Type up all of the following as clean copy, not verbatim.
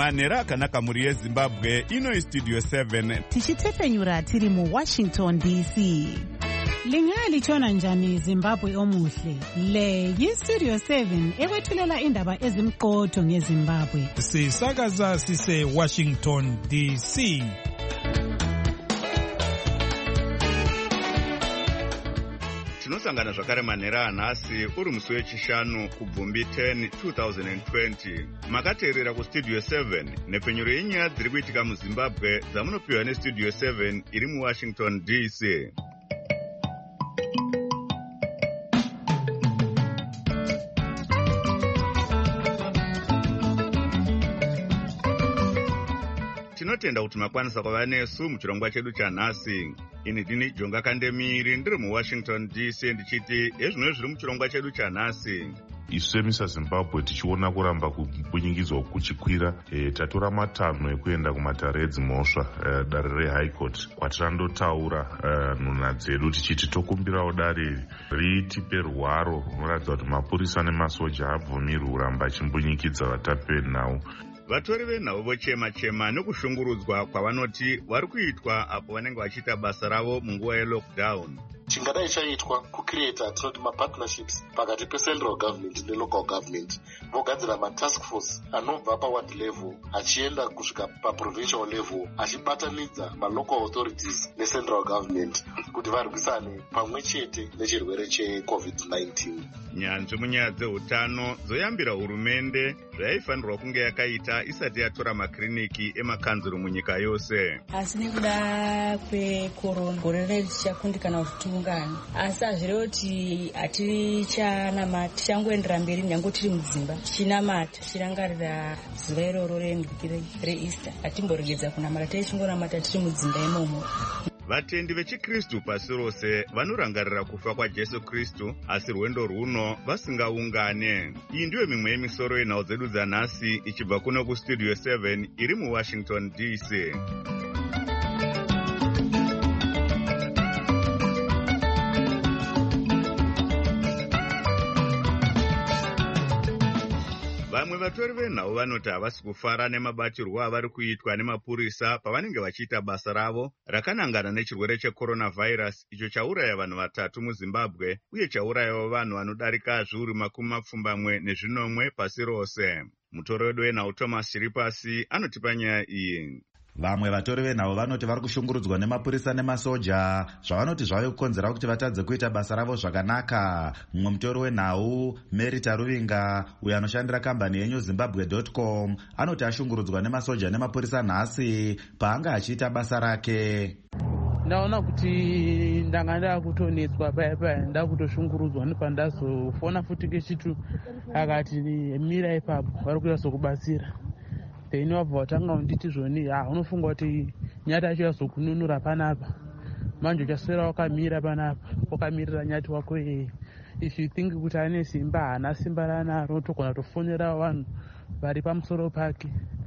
manhero akanaka mhuri yezimbabwe. Ino istudio 7 tichitefenyura tiri muWashington DC. Lingalitshona njani Zimbabwe omuhle? Le yistudio 7 ekwethulela indaba ezimqotho ngeZimbabwe. Sisakaza sise Washington DC. tinosangana zvakare manhero anhasi uri musi wechishanu kubvumbi 10 2020. Makateerera kustudio 7 nepfenyuro yenyaya dziri kuitika muzimbabwe dzamunopiwa nestudio 7 iri muWashington DC. Tinotenda kuti makwanisa kuva nesu muchirongwa chedu chanhasi. Ini ndini Jonga Kandemiri ndiri muWashington DC ndichiti ezvino zviri muchirongwa chedu chanhasi. Isu semisa Zimbabwe tichiona kuramba kubunyikidzwa kuchikwira, tatora matanho ekuenda kumatare edzimhosva dare reHigh Court kwatirandotaura nhunha dzedu tichiti tokumbirawo dare ritipe ruwaro runoratidza kuti mapurisa nemasoja abvumirwi kuramba achimbunyikidza vatapi venhau. Vatori venhau vochema-chema nekushungurudzwa kwavanoti vari kuitwa apo vanenge vachiita basa ravo munguva yelockdown. Chingadai chaitwa kucreata tinoti mapartnerships pakati pecentral government nelocal government. Vogadzira matask force anobva paward level achienda kusvika paprovincial level achibatanidza malocal authorities necentral government kuti varwisane pamwe chete nechirwere cheCovid-19. Nyanzvi munyaya dzeutano dzoyambira hurumende zvaifanirwa kunge yakaita isati yatora makiriniki emakanzuro munyika yose. Asi nekuda kwekorona gore redu tichakundikana kuti tiungane, asi hazvirevo kuti hatichanamata, tichangoendera mberi nyange tiri mudzimba tichinamata tichirangarira zuva iroro reEaster. Hatimboregedza kunamata, tichingorambata tiri mudzimba imomo. Vatendi vechikristu pasi rose vanorangarira kufa kwaJesu Kristu, asi rwendo rwuno vasingaungane. Iyi ndiyo mimwe yemisoro yenhau dzedu dzanhasi ichibva kuno kustudio 7 iri muWashington DC. Vamwe vatori venhau vanoti havasi kufara nemabatirwo avari kuitwa nemapurisa pavanenge vachiita basa ravo rakanangana nechirwere cheCoronavirus, icho chauraya vanhu 3 muZimbabwe uye chaurayawo vanhu vanodarika zviuru 70 pasi rose. Mutori wedu wenhau Thomas Chiripasi anotipa nyaya iyi. Vamwe vatori venhau vanoti vari kushungurudzwa nemapurisa nemasoja zvavanoti zvave kukonzera kuti vatadze kuita basa ravo zvakanaka. Mumwe mutori wenhau Mary Taruvinga uyo anoshandira kambani yeNewZimbabwe.com anoti ashungurudzwa nemasoja nemapurisa nhasi paanga achiita basa rake. Ndaona kuti ndanga ndakutonetswa paya ndakutoshungurudzwa nepandazofona futi kechitu akati mira ipapo vari kuita sokubatsira. Then wabva watanga unditi zvoni unofunga kuti nyati acho yazokununura panapa, manje uchaswera wakamira panapa wakamirira nyati wako. If you think kuti ane simba, haana simba ranaro, togona tofonera vanhu vari pamusoro pake.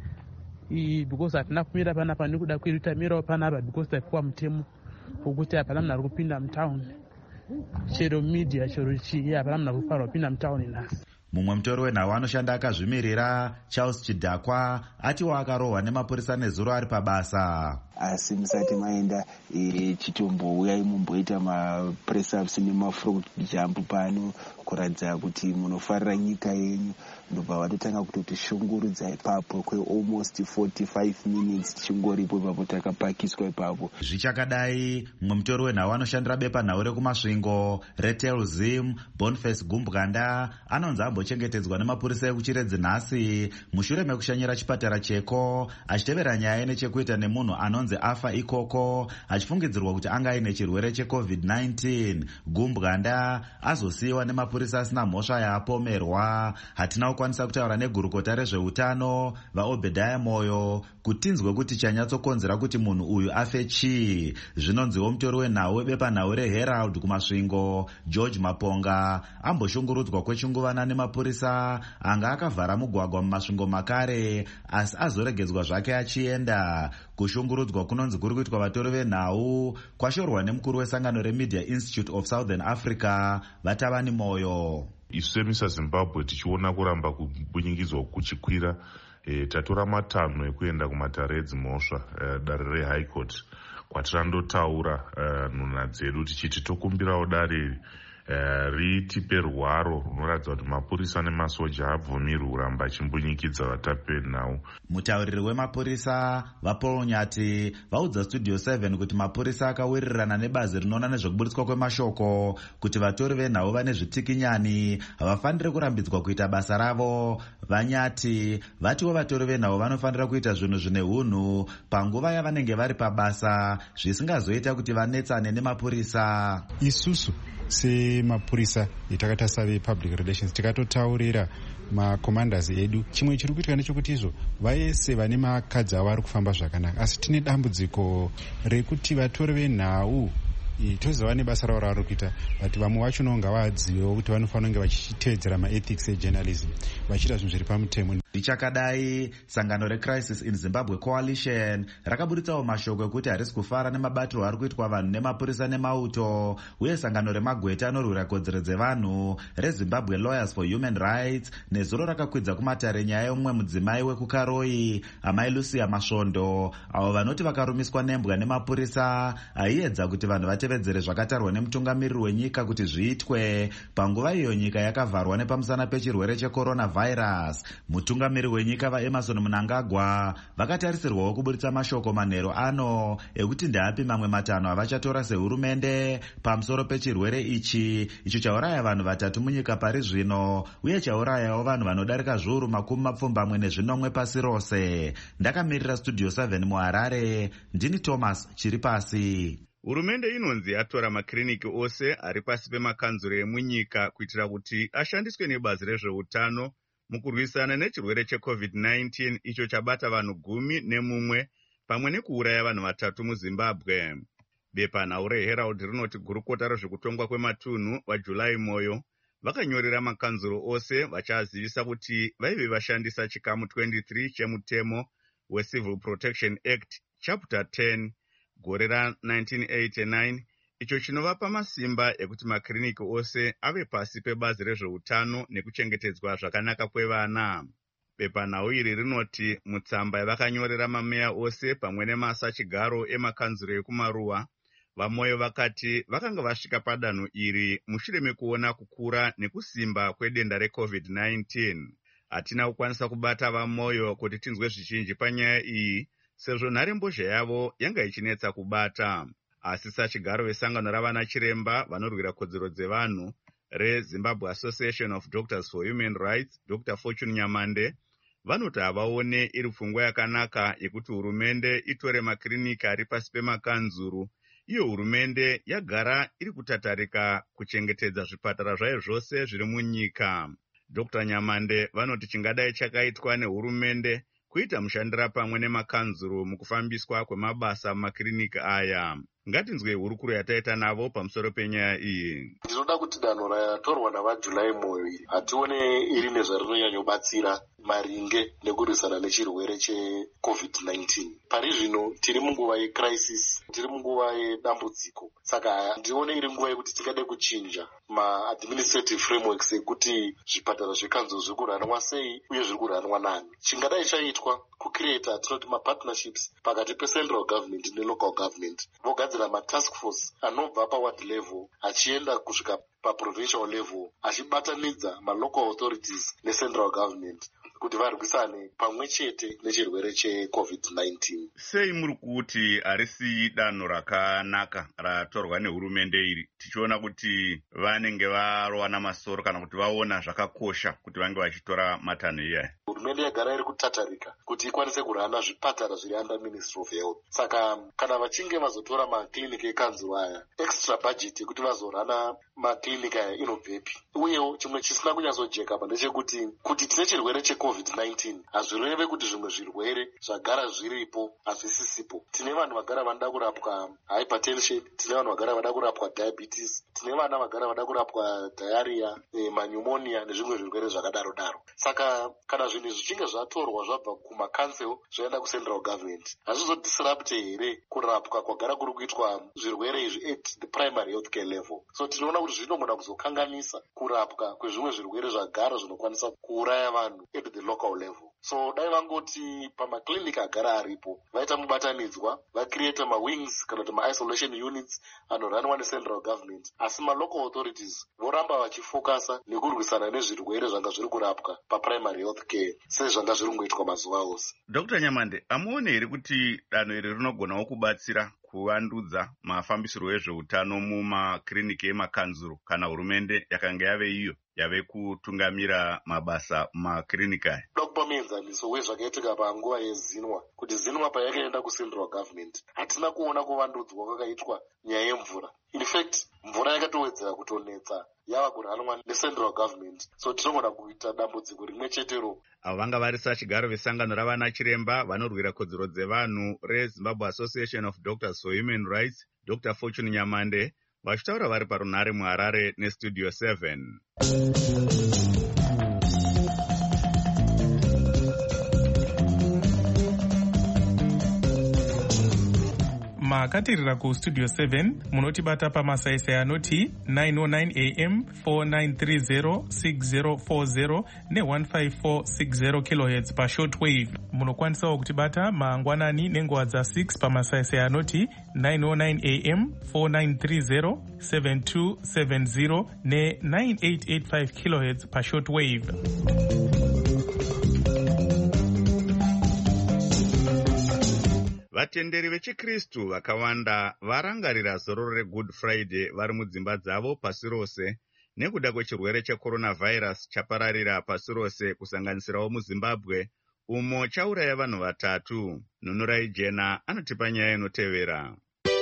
Because hatina kumira panapa nekuda kwedu, tamirawo panapa because tapiwa mutemo wokuti hapana munhu ari kupinda mutaundi, chero media chero chii, hapana munhu ari kufarwa kupinda mutaundi nhasi. Mumwe mutori wenhau anoshanda akazvimirira Charles Chidhakwa atiwo akarohwa nemapurisa nezuro ari pabasa. Asi musati maenda chitombouyai mumboita mapress ups nemafront jump pano kuratidza kuti munofarira nyika yenyu. Ndobva vatotanga kutotishungurudza ipapo kwe almost 45 minutes tichingoripo ipapo takapakiswa ipapo. Zvichakadai mumwe mutori wenhau anoshandira bepanhau rekumasvingo reTelzim Boniface Gumbwanda anonzi ambochengetedzwa nemapurisa ekuchiredzi nhasi mushure mekushanyira chipatara cheko achitevera nyaya nechekuita nemunhu anonzi afa ikoko achifungidzirwa kuti anga aine chirwere cheCovid-19. Gumbwanda azosiyiwa nemapurisa asina mhosva yaapomerwa. Hatina kukwanisa kutaura negurukota rezveutano vaObedhaya Moyo kuti tinzwe kuti chanyatsokonzera kuti munhu uyu afe chii. Zvinonziwo mutori wenhau webepanhau reHerald kumasvingo George Maponga amboshungurudzwa kwechinguvana nemapurisa anga akavhara mugwagwa mumasvingo makare, asi azoregedzwa zvake achienda. Kushungurudzwa kunonzi kuri kuitwa vatori venhau kwashorwa nemukuru wesangano reMedia Institute of Southern Africa Vatavani Moyo. Isu semisa Zimbabwe tichiona kuramba kubunyikidzwa kuchikwira, tatora matanho ekuenda kumatare edzimhosva dare rehigh court kwatirandotaura nhunha dzedu tichiti tokumbirawo dare ritipe rwaro runoratidza kuti mapurisa nemasoja abvumirwi kuramba achimbunyikidza vatapenhau. Mutauriri wemapurisa vapaul Nyati vaudza Studio 7 kuti mapurisa akawirirana nebazi rinoona nezvekuburitswa kwemashoko kuti vatori venhau vane zvitikinyani havafaniri kurambidzwa kuita basa ravo. Vanyati vatiwo vatori venhau vanofanira kuita zvinhu zvine unhu panguva yavanenge vari pabasa zvisingazoita kuti vanetsane nemapurisa. Isusu semapurisa etakata save public relations tikatotaurira macommanders edu chimwe chiri kuitika nechekuti izvo vaese vane makadzi avo ari kufamba zvakanaka, asi tine dambudziko rekuti vatori venhau tozova nebasa ravo ravari kuita but vamwe vacho nonga vadziwewo kuti vanofanira kunge vachitevedzera maethics ejournalism vachiita zvinhu zviri pamutemo. Richakadai sangano reCrisis in Zimbabwe Coalition rakaburitsawo mashoko ekuti harisi kufara nemabatiro ari kuitwa vanhu nemapurisa nemauto, uye sangano remagweta anorwira kodzero dzevanhu reZimbabwe Lawyers for Human Rights nezuro rakakwidza kumatare nyaya yomumwe mudzimai wekukaroi amai Lucia Masvondo avo vanoti vakarumiswa nembwa nemapurisa aiedza kuti vanhu vatevedzere zvakatarwa nemutungamiriri wenyika kuti zviitwe panguva iyo nyika yakavharwa nepamusana pechirwere checoronavirus. Mutungamiriri wenyika vaEmerson Mnangagwa vakatarisirwawo kuburitsa mashoko manheru ano ekuti ndeapi mamwe matanho avachatora sehurumende pamusoro pechirwere ichi icho chauraya vanhu vatatu munyika pari zvino uye chaurayawo vanhu vanodarika zviuru 24 pasi rose. Ndakamirira Studio 7 muHarare, ndini Thomas Chiripasi. Hurumende inonzi yatora makiriniki ose ari pasi pemakanzuro emunyika kuitira kuti ashandiswe nebazi rezveutano mukurwisana nechirwere cheCovid-19 icho chabata vanhu 11 pamwe nekuuraya vanhu 3 muZimbabwe. Bepanhau reHerald rinoti gurukota rezvekutongwa kwematunhu vaJulai Moyo vakanyorera makanzuro ose vachiazivisa kuti vaive vashandisa chikamu 23 chemutemo weCivil Protection Act chapter 10 gore ra1989 icho chinovapa masimba ekuti makiriniki ose ave pasi pebazi rezveutano nekuchengetedzwa zvakanaka kwevana. Bepanhau iri rinoti mutsamba yavakanyorera mameya ose pamwe nemasachigaro emakanzuro ekumaruwa, vaMoyo vakati vakanga vasvika padanho iri mushure mekuona kukura nekusimba kwedenda reCovid-19. Hatina kukwanisa kubata vaMoyo kuti tinzwe zvizhinji panyaya iyi sezvo nharembozha yavo yanga ichinetsa kubata. Asi sachigaro vesangano ravana chiremba vanorwira kodzero dzevanhu reZimbabwe Association of Doctors for Human Rights, Dr. Fortune Nyamande, vanoti havaone iri pfungwa yakanaka yekuti hurumende itore makiriniki ari pasi pemakanzuru. Iyo hurumende yagara iri kutatarika kuchengetedza zvipatara zvayo zvose zviri munyika. Dr. Nyamande vanoti chingadai chakaitwa nehurumende kuita mushandira pamwe nemakanzuro mukufambiswa kwemabasa mumakiriniki aya. Ngatinzwe hurukuro yataita navo pamusoro penyaya iyi. Ndinoda kuti danho ratorwa navaJulai Moyo iri hatione iri nezvarinonyanyobatsira maringe nekurwisana nechirwere cheCovid-19. Pari zvino tiri munguva yecrisis, tiri munguva yedambudziko. Saka ndione iri nguva yekuti tingade kuchinja ma-administrative frameworks ekuti zvipatara zvekanzuro zviri kuranwa sei uye zviri kuranwa nani. Chingadai chaitwa kucreata tinoti mapartnerships pakati pecentral government nelocal government. Vogadzira matask force anobva paward level achienda kusvika paprovincial level achibatanidza malocal authorities necentral government kuti varwisane pamwe chete nechirwere cheCovid-19. Sei muri kuti harisi danho rakanaka ratorwa nehurumende iri, tichiona kuti vanenge varowana masoro kana kuti vaona zvakakosha kuti vange vachitora matanho iyaya? Hurumende yagara iri kutatarika kuti ikwanise kurana zvipatara zviri under Ministry of Health. Saka kana vachinge vazotora makliniki ekanzuro aya, extra budget yekuti vazorana makliniki aya inobvepi? Uyewo chimwe chisina kunyatsojeka ndechekuti kuti tine chirwere cheCovid-19 hazvireve kuti zvimwe zvirwere zvagara zviripo hazvisisipo. Tine vanhu vagara vanoda kurapwa hypertension, tine vanhu vagara vanoda kurapwa diabetes, tine vana vagara vanoda kurapwa diarrhea, manyumonia nezvimwe zvirwere zvakadaro-daro. Saka kana zvinhu zvichinge zvatorwa zvabva kumakansel zvoenda kucentral government, hazvizodisrupte here kurapwa kwagara kuri kuitwa zvirwere izvi at the primary health care level? So tinoona kuti zvinogona kuzokanganisa kurapwa kwezvimwe zvirwere zvagara zvinokwanisa kuuraya vanhu at the local level. So dai vangoti pamaklinika agara aripo vaita mubatanidzwa vacreata mawings kana kuti maisolation units anoraniwa necentral government, asi malocal authorities voramba vachifokasa nekurwisana nezvirwere zvanga zviri kurapwa paprimary health care sezvanga zviri kungoitwa mazuva ose. Dr. Nyamande, amuone here kuti danho iri rinogonawo kubatsira kuvandudza mafambisirwo ezveutano mumakliniki emakanzuru kana hurumende yakanga yave iyo yave kutungamira mabasa mumakliniki aya? Dokupa muenzaniso wezvakaitika panguva yeZinwa, kuti Zinwa payakaenda kucentral government hatina kuona kuvandudzwa kwakaitwa nyaya yemvura. In fact, mvura yakatowedzera kutonetsa yava kuranwa necentral government. So tinogona kuita dambudziko rimwe chetero. Avo vanga vari sachigaro vesangano ravana chiremba vanorwira kodzero dzevanhu reZimbabwe Association of Doctors for Human Rights, Dr. Fortune Nyamande, vachitaura vari parunhare muHarare neStudio 7. makatirira kustudio 7 munotibata pamasaisai anoti 909 am 4930 6040 ne15460 kHz pashortwave. Munokwanisawo kutibata mangwanani nenguva dza6 pamasaisai anoti 909 am 4930 7270 ne9885 kHz pashortwave. Vatenderi vechikristu vakawanda varangarira zororo reGood Friday vari mudzimba dzavo pasi rose nekuda kwechirwere checoronavirus chapararira pasi rose kusanganisirawo muZimbabwe umo chauraya vanhu 3. Nunurai Jena anotipa nyaya inotevera.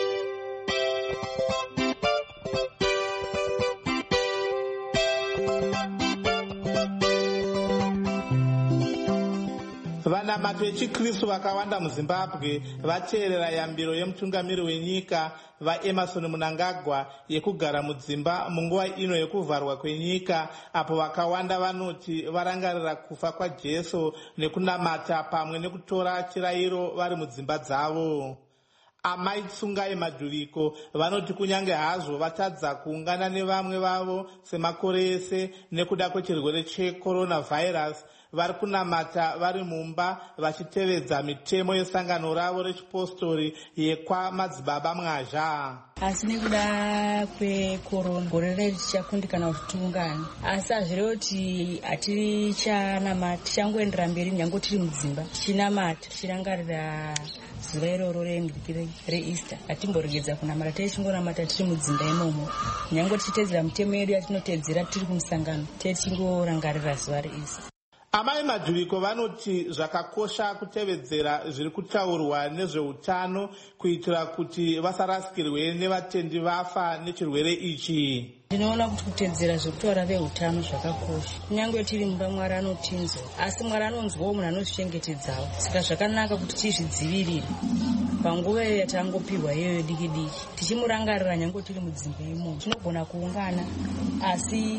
Vanamati vechikristu vakawanda muZimbabwe vateerera yambiro yemutungamiri wenyika vaEmerson Mnangagwa yekugara mudzimba munguva ino yekuvharwa kwenyika, apo vakawanda vanoti varangarira kufa kwaJesu nekunamata pamwe nekutora chirayiro vari mudzimba dzavo. Amai Tsungai Madhuliko vanoti kunyange hazvo vatadza kuungana nevamwe vavo semakore ese nekuda kwechirwere checoronavirus, vari kunamata vari mumba vachitevedza mitemo yesangano ravo rechipostori yekwamadzibaba Mwazha. Asi nekuda kwekorona gore redu tichakundikana kuti tiungane, asi hazvirevo kuti hatichanamata, tichangoendera mberi nyange tiri mudzimba tichinamata tichirangarira zuva iroro reEaster. Hatimboregedza kunamata, tichingonamata tiri mudzimba imomo nyange tichitedzera mitemo yedu yatinotedzera tiri kumusangano tichingorangarira zuva reEaster. Amai Madhuliko vanoti zvakakosha kutevedzera zviri kutaurwa nezveutano kuitira kuti vasarasikirwe nevatendi vafa nechirwere ichi. Ndinoona kuti kutedzera zvekutaura veutano zvakakosha. Kunyange tiri mumba Mwari anotinzwa, asi Mwari anonzwawo munhu anozvichengetedzawo. Saka zvakanaka kuti tizvidzivirire panguva yatangopiwa iyoyo diki diki, tichimurangarira nyange tiri mudzimba imomo. Tinogona kuungana asi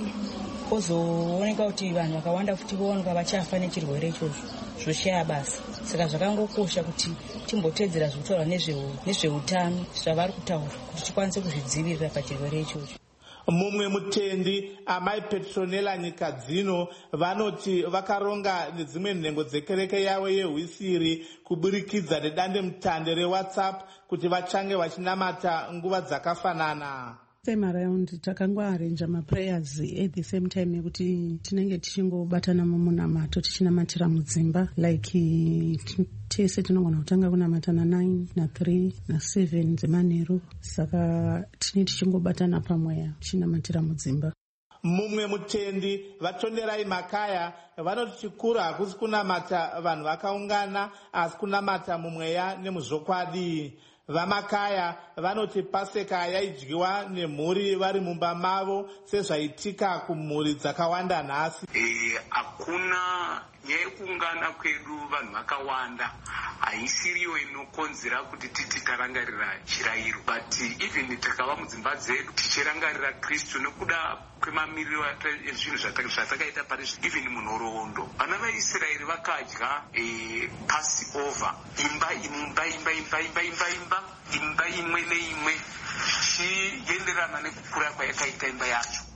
ozooneka kuti vanhu vakawanda futi vooneka vachafa nechirwere ichocho, zvoshaya basa. Saka zvakangokosha kuti timbotedzera zvekutaura nezveutano zvavari kutaura kuti tikwanise kuzvidzivirira pachirwere ichocho. Mumwe mutendi Amai Petronella Nyikadzino vanoti vakaronga nedzimwe nhengo dzekereke yavo yeHwisiri kuburikidza nedande mutande reWhatsApp kuti vachange vachinamata nguva dzakafanana. Same around takangwaarrange maprayers at the same time yekuti tinenge tichingobatana mumunamato tichinamatira mudzimba like tese tinogona kutanga kunamatana 9 na3 na7 dzemanheru, saka tine tichingobatana pamweya tichinamatira mudzimba. Mumwe mutendi Vatonderai Makaya vanoti chikuru hakusi kunamata vanhu vakaungana asi kunamata mumweya nemuzvokwadi. Vamakaya vanoti Paseka yaidyiwa nemhuri vari mumba mavo sezvaitika kumhuri dzakawanda nhasi. Hakuna nyaya yekuungana kwedu vanhu vakawanda haisiriyo inokonzera kuti titi tarangarira chirayiro, but even takava mudzimba dzedu tichirangarira Kristu nekuda kwemamiriro ezvinhu zvatakaita pari even munhoroondo. Vana vaIsraeri vakadya Passover imba imwe neimwe chienderana nekukura kwayakaita imba yacho.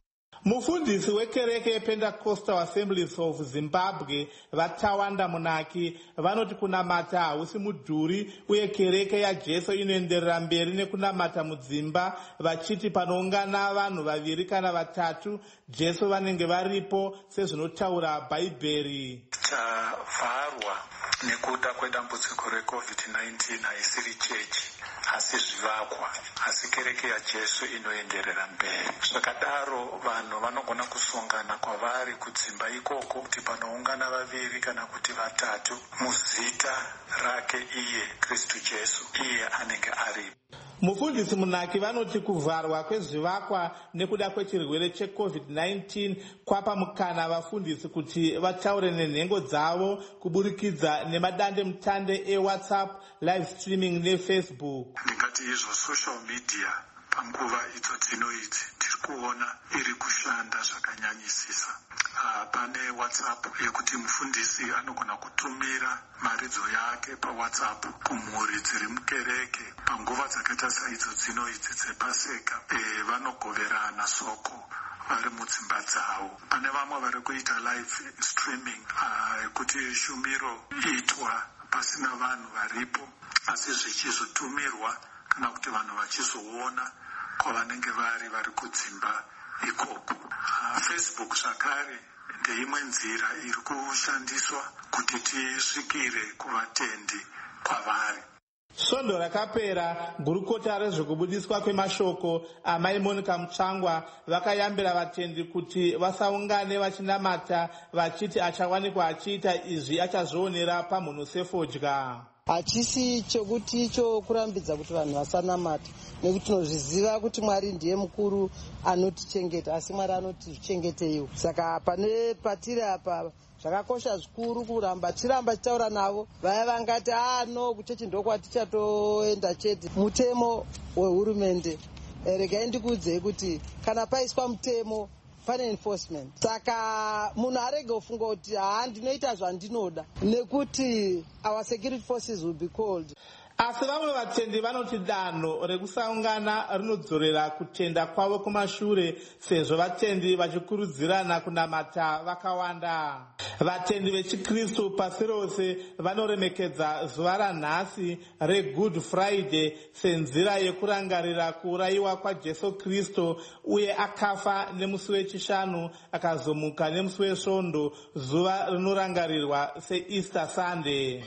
Mufundisi wekereke yePentecostal Assemblies of Zimbabwe vaTawanda Munaki vanoti kunamata hausi mudhuri uye kereke yaJesu inoenderera mberi nekunamata mudzimba, vachiti panoungana vanhu 2 kana 3 Jesu vanenge varipo sezvinotaura Bhaibheri. Tavharwa nekuda kwedambudziko reCovid-19 haisiri chechi asi zvivakwa, asi kereke yaJesu inoenderera mberi. Zvakadaro vanhu vanogona kusongana kwavari kudzimba ikoko kuti panoungana 2 kana kuti 3 muzita rake iye Kristu Jesu, iye anenge aripo. Mufundisi Munaki vanoti kuvharwa kwezvivakwa nekuda kwechirwere cheCovid-19 kwapa mukana vafundisi kuti vataure nenhengo dzavo kuburikidza nemadande mutande eWhatsApp, live streaming neFacebook. Ndingati izvo social media panguva idzo dzinoidzi tiri kuona iri kushanda zvakanyanyisisa. Pane WhatsApp yekuti mufundisi anogona kutumira maridzo yake paWhatsApp kumhuri dziri mukereke panguva dzakaita saidzo dzinoidzi dzepaseka. Vanogoverana soko vari mudzimba dzavo. Pane vamwe vari kuita live streaming yekuti shumiro itwa pasina vanhu varipo asi zvichizotumirwa kana kuti vanhu vachizoona kwavanenge vari kudzimba ikoko. Facebook zvakare ndeimwe nzira iri kushandiswa kuti tisvikire kuvatendi kwavari. Svondo rakapera, gurukota rezvekubudiswa kwemashoko amai Monica Mutsvangwa vakayambira vatendi kuti vasaungane vachinamata vachiti achawanikwa achiita izvi achazvionera pamhuno sefodya. Hachisi chokuti icho kurambidza kuti vanhu vasanamata, nekuti tinozviziva kuti Mwari ndiye mukuru anotichengeta, asi Mwari anotizvichengeteiwo. Saka patiri apa zvakakosha zvikuru kuramba tichitaura navo vaya vangati no kuchechi ndokwatichatoenda chete. Mutemo wehurumende, regai ndikuudzei kuti kana paiswa mutemo pane enforcement. Saka munhu arege kufunga kuti ndinoita zvandinoda, nekuti our security forces will be called. Asi vamwe vatendi vanoti danho rekusaungana rinodzorera kutenda kwavo kumashure, sezvo vatendi vachikurudzirana kunamata vakawanda. Vatendi vechiKristu pasi rose vanoremekedza zuva ranhasi reGood Friday senzira yekurangarira kuurayiwa kwaJesu Kristu, uye akafa nemusi wechishanu akazomuka nemusi wesvondo, zuva rinorangarirwa seEaster Sunday.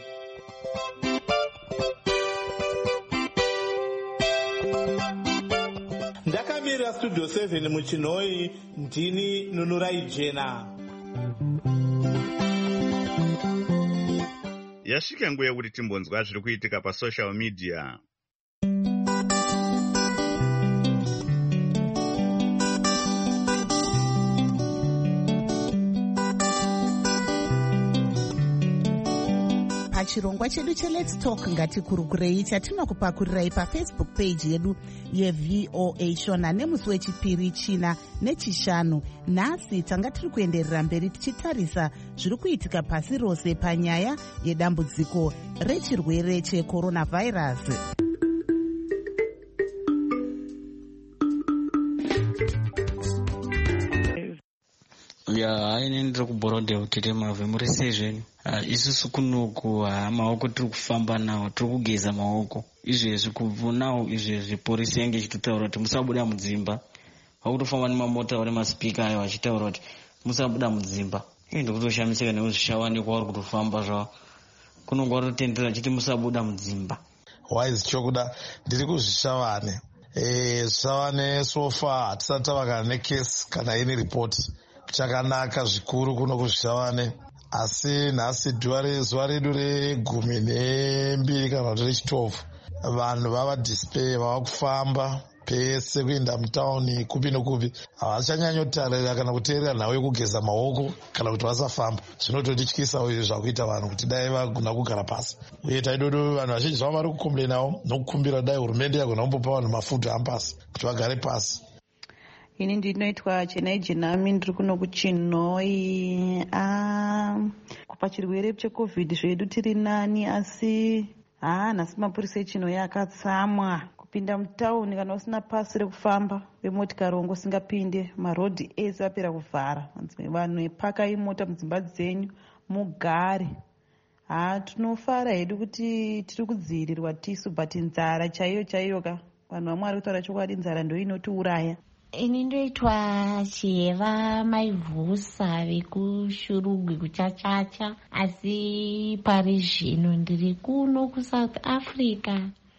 Ndakamirira Studio 7 muChinoi, ndini Nunurai Jena. Yasvika nguva yekuti timbonzwa zviri kuitika pasocial media. Pachirongwa chedu cheLet's Talk ngatikurukurei chatinokupakurirai paFacebook page yedu yeVOA Shona nemusi wechipiri, china nechishanu. Nhasi tanga tiri kuenderera mberi tichitarisa zviri kuitika pasi rose panyaya yedambudziko rechirwere cheCoronavirus. Haine ndiri kuborodhe utete mavhe muri sezveni. Isusu kunoku maoko tiri kufamba nawo, tiri kugeza maoko. Izvezvi kubvunawo izvezvi polisi yange ichitotaura kuti musabuda mudzimba. Vakutofamba nemamota vari masipika ayo vachitaura kuti musabuda mudzimba. Ndikutoshamisika nekuzvishawani kwavari kutofamba zvavo. Kunongo varotendera achiti musabuda mudzimba. Waizi chokuda ndiri kuzvishavane. Zvishavane sofa hatisati tavakana nekesi kana ini ripoti. Chakanaka zvikuru kuno kuzvishavane, asi nhasi zuva redu re12 kana kuti re12 vanhu vava display, vava kufamba pese kuenda mutauni kupi nokupi. Havachanyanyotarira kana kuteerera nhau yekugeza maoko kana kuti vasafamba. Zvinototityisawo izvi zvakuita vanhu kuti dai vagona kugara pasi. Uye taidodo vanhu vazhinji zvavo vari kukombenawo nokukumbira dai hurumende yagona kumbopa vanhu mafuta ampasi kuti vagare pasi. Ini ndinoitwa Chenai Jenami, ndiri kuno kuChinoi. Pachirwere cheCovid zvedu tiri nani, asi nhasi mapurisa eChinoi akatsamwa kupinda mutauni kana usina pasi rekufamba vemotikari wangu usingapinde, marodhi ese apera kuvhara. Vanhu pakai mota mudzimba dzenyu mugare. Tinofara hedu kuti tiri kudzivirirwa tisu, but nzara chaiyo chaiyo ka vanhu vamwe vari kutaura chokwadi, nzara ndo inotiuraya. Ini ndoitwa Cheva Maivhusa vekushurugwi kuchachacha, asi pari zvino ndiri kuno kuSouth Africa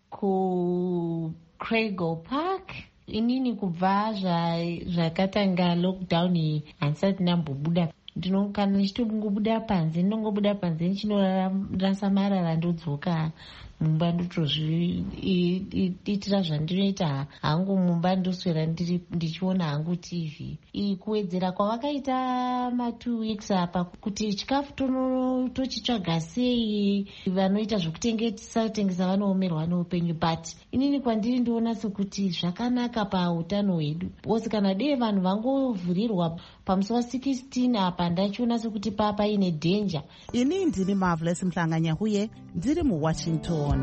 kuCraigo Park. Inini kubva zvakatanga lockdown handisati ndambobuda. Kana ndichitongobuda panze ndinongobuda panze ndichinorasa marara ndodzoka mumba ndotozviitira zvandinoita hangu mumba, ndoswera ndichiona hangu TV. Kuwedzera kwavakaita ma2 weeks apa kuti chikafu tochitsvaga sei, vanoita zvekutengesa vanoomerwa neupenyu, but inini kwandiri ndoona sekuti zvakanaka pautano hwedu, because kana dei vanhu vangovhurirwa pamusi wa16 apa ndachiona sekuti papa ine danger. Ini ndini Marvelous Mhlanganya huye ndiri muWashington.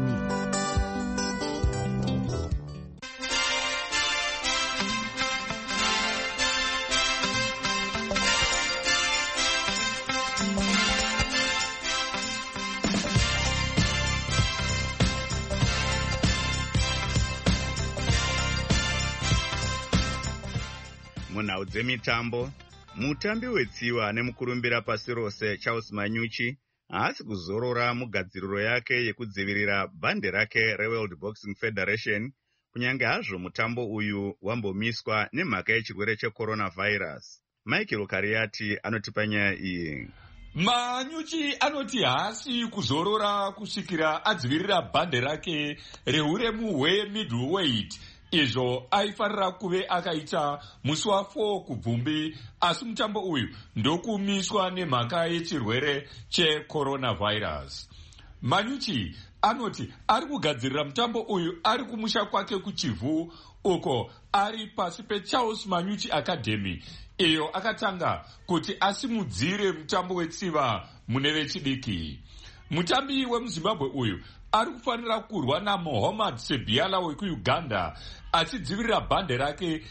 Munhau dzemitambo, mutambi wetsiva nemukurumbira pasi rose Charles Manyuchi haasi kuzorora mugadziriro yake yekudzivirira bhande rake reWorld Boxing Federation, kunyange hazvo mutambo uyu wambomiswa nemhaka yechirwere checoronavirus. Michael Kariati anotipa nyaya iyi. Manyuchi anoti haasi kuzorora kusvikira adzivirira bhande rake reuremu hwemiddleweight, izvo aifanira kuve akaita musi wa4 kubvumbi, asi mutambo uyu ndokumiswa nemhaka yechirwere checoronavirus. Manyuchi anoti ari kugadzirira mutambo uyu ari kumusha kwake kuchivhu, uko ari pasi peCharles Manyuchi Academy, iyo akatanga kuti asimudzire mutambo wetsiva mune vechidiki. Mutambi wemuZimbabwe uyu ari kufanira kurwa naMohammad Sebiala wekuUganda, achidzivirira bhande rake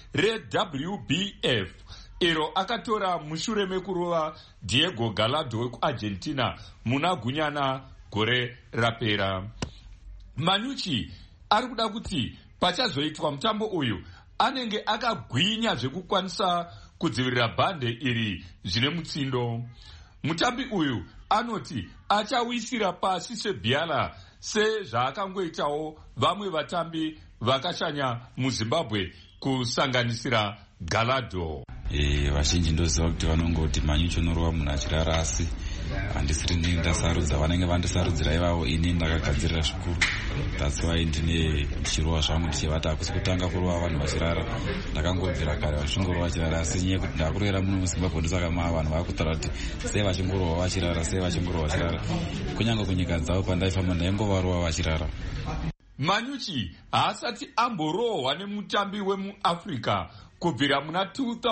reWBF, iro akatora mushure mekurova Diego Gallardo wekuArgentina muna gunyana gore rapera. Manyuchi ari kuda kuti pachazoitwa mutambo uyu anenge akagwinya zvekukwanisa kudzivirira bhande iri zvine mutsindo. Mutambi uyu anoti achawisira pasi Sebiala sezvaakangoitawo vamwe vatambi vakashanya muZimbabwe kusanganisira Gallardo. Vazhinji ndoziva kuti vanongoti Manyuchi unorova munhu achirara, asi handisiri ndini ndasarudza, vanenge vandisarudzira ivavo, ini ndakagadzirira zvikuru. That's why ndichirova zvangu ndichivati hakusi kutanga kurova vanhu vachirara, ndakangobvira kare vachingorova vachirara, asi nyaya yekuti ndakurera muno muZimbabwe ndosaka vanhu vakutaura kuti sei vachingorova vachirara, sei vachingorova vachirara. Kunyange kunyika dzavo pandaifamba ndaingovarova vachirara. Manyuchi haasati amborohwa nemutambi wemuAfrica kubvira muna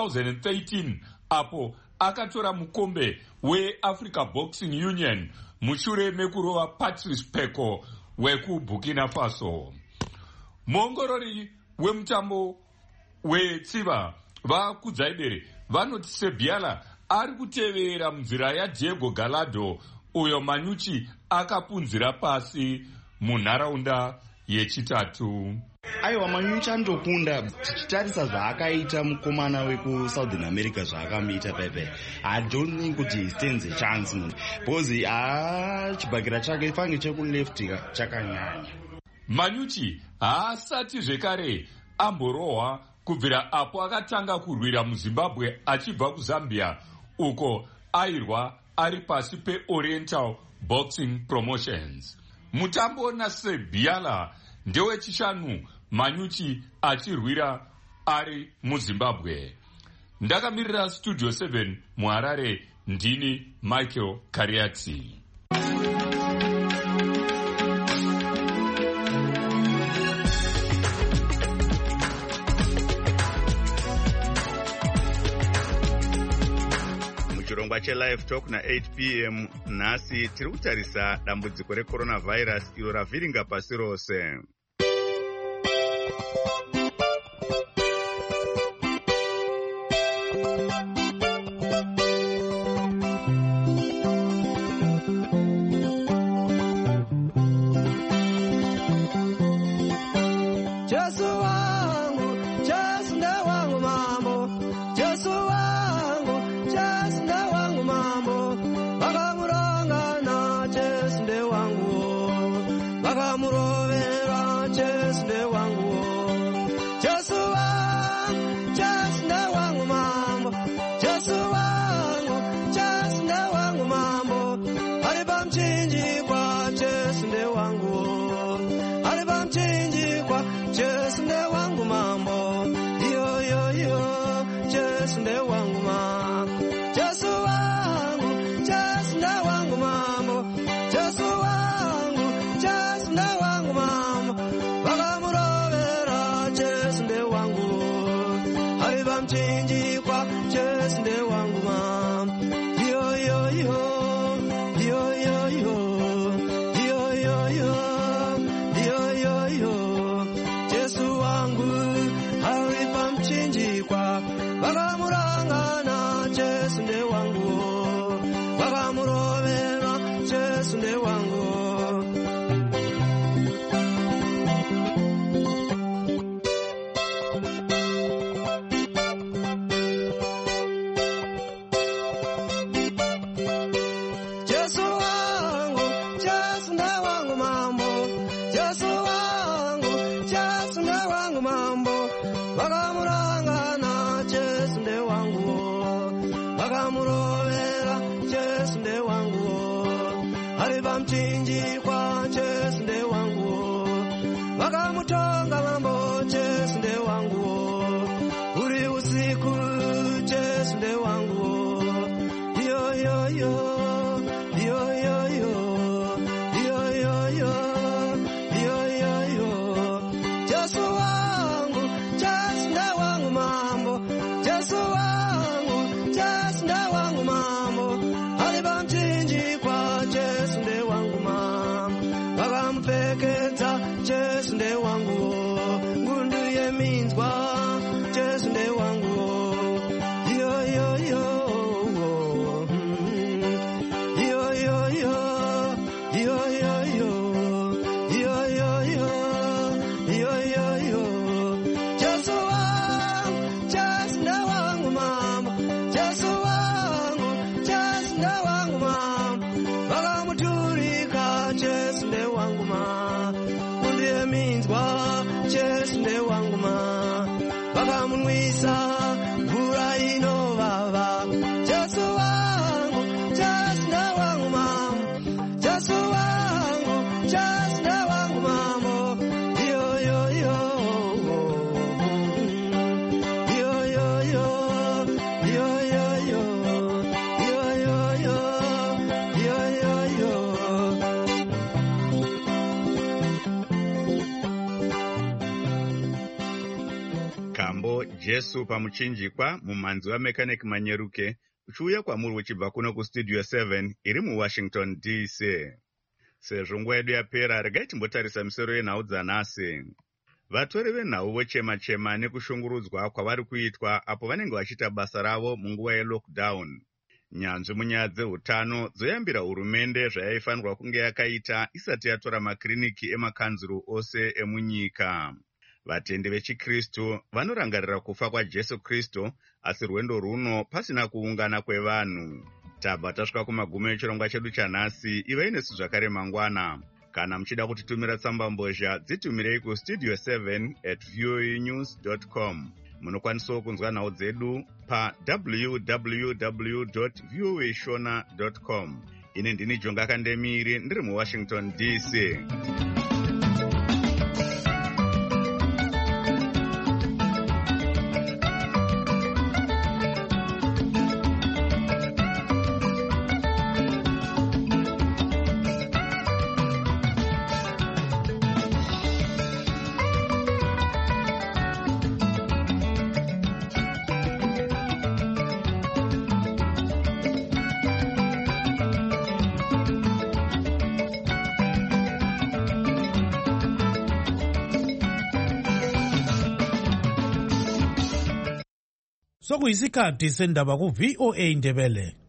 2013 apo akatora mukombe weAfrica Boxing Union mushure mekurova Patrice Peko wekuBurkina Faso. Muongorori wemutambo wetsiva vakudzaibere vanoti Sebiala ari kutevera munzira yaDiego Gallardo, uyo Manyuchi akapunzira pasi munharaunda yechitatu. Aiwa, Manyuchi andokunda. Tichitarisa zvaakaita mukomana wekuSouthern America zvaakamuita pepe, I don't think kuti he stands a chance, because chibhakira chake fange chekuleft chakanyanya. Manyuchi haasati zvekare amborohwa kubvira apo akatanga kurwira muZimbabwe achibva kuZambia, uko airwa ari pasi peOriental Boxing Promotions. Mutambo naSebiala ndewechishanu Manyuchi achirwira ari muZimbabwe. Ndakamirira Studio 7 muHarare, ndini Michael Kariati. Muchirongwa cheLive Talk na8 p.m. nhasi tiri kutarisa dambudziko recoronavirus iro ravhiringa pasi rose. Jesu pamuchinjikwa mumhanzi waMechanic Manyeruke uchiuya kwamuri uchibva kuno kustudio 7 iri muWashington DC. Sezvo nguva yedu yapera, regai timbotarisa misoro yenhau dzanhasi. Vatori venhau vochema-chema nekushungurudzwa kwavari kuitwa apo vanenge vachiita basa ravo munguva yelockdown. Nyanzvi munyaya dzeutano dzoyambira hurumende zvayaifanirwa kunge yakaita isati yatora makiriniki emakanzuru ose emunyika. Vatendi vechikristu vanorangarira kufa kwaJesu Kristu, asi rwendo runo pasina kuungana kwevanhu. Tabva tasvika kumagumo echirongwa chedu chanhasi. Ivai nesu zvakare mangwana. Kana muchida kutitumira tsamba mbozha, dzitumirei kustudio 7@voanews.com. Munokwanisawo kunzwa nhau dzedu pa www.voashona.com. Ini ndini Jonga Kandemiri ndiri muWashington DC. sokuyisikhathi sendaba ku-VOA Ndebele.